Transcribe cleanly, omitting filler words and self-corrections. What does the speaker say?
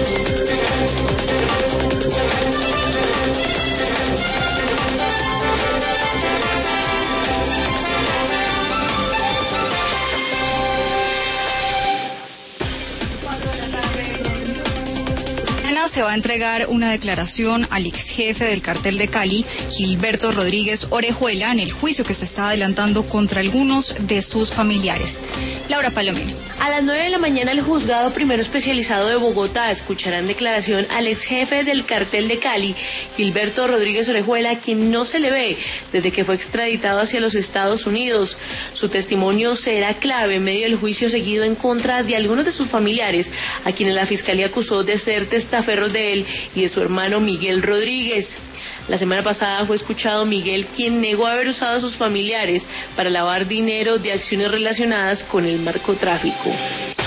Se va a entregar una declaración al ex jefe del cartel de Cali, Gilberto Rodríguez Orejuela, en el juicio que se está adelantando contra algunos de sus familiares. Laura Palomino. A las 9 de la mañana el juzgado primero especializado de Bogotá escuchará en declaración al ex jefe del cartel de Cali, Gilberto Rodríguez Orejuela, quien no se le ve desde que fue extraditado hacia los Estados Unidos. Su testimonio será clave en medio del juicio seguido en contra de algunos de sus familiares, a quienes la fiscalía acusó de ser testaferros de él y de su hermano Miguel Rodríguez. La semana pasada fue escuchado Miguel, quien negó haber usado a sus familiares para lavar dinero de acciones relacionadas con el narcotráfico.